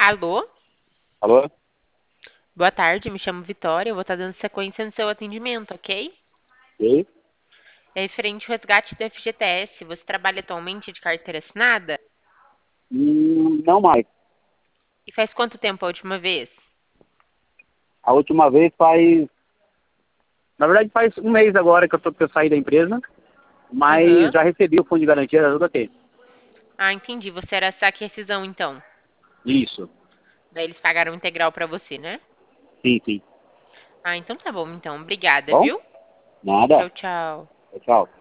Alô? Alô? Boa tarde, me chamo Vitória. Eu vou estar dando sequência no seu atendimento, ok? Ei? É referente ao resgate do FGTS. Você trabalha atualmente de carteira assinada? Não mais. E faz quanto tempo a última vez? A última vez faz. Na verdade, faz um mês agora que eu saí da empresa, mas Aham. já recebi o fundo de garantia da tudo aqui. Ah, entendi. Você era saque e rescisão, então. Isso. Daí eles pagaram integral pra você, né? Sim, sim. Ah, então tá bom, então. Obrigada, Bom? viu? Nada. Tchau, tchau. Tchau.